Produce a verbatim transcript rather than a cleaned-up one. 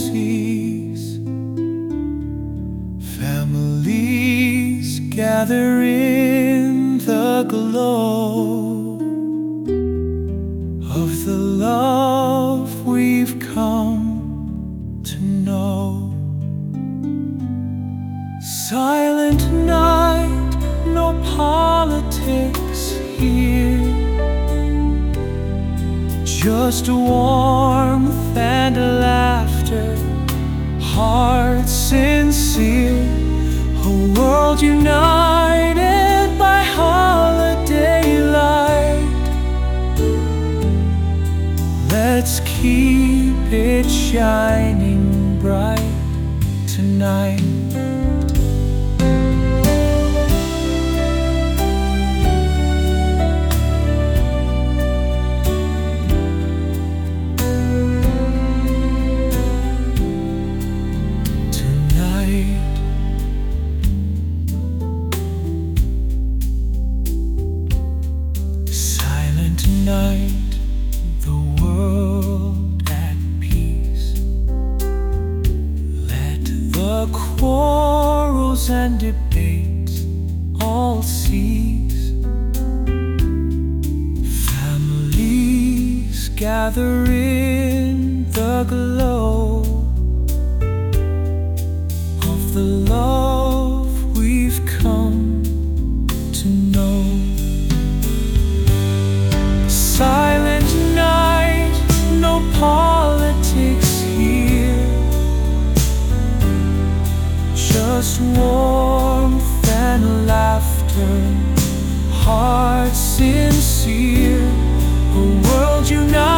seas. Families gather in the glow of the love we've come to know. Silent night, no politics here, just warmth and laughter, hearts sincere, a world united by holiday light. Let's keep it shining bright tonight. Night, the world at peace. Let the quarrels and debates all cease. Families gather in the glow of the love we've come to know. Silent night, no politics here, just warmth and laughter, hearts sincere, a world united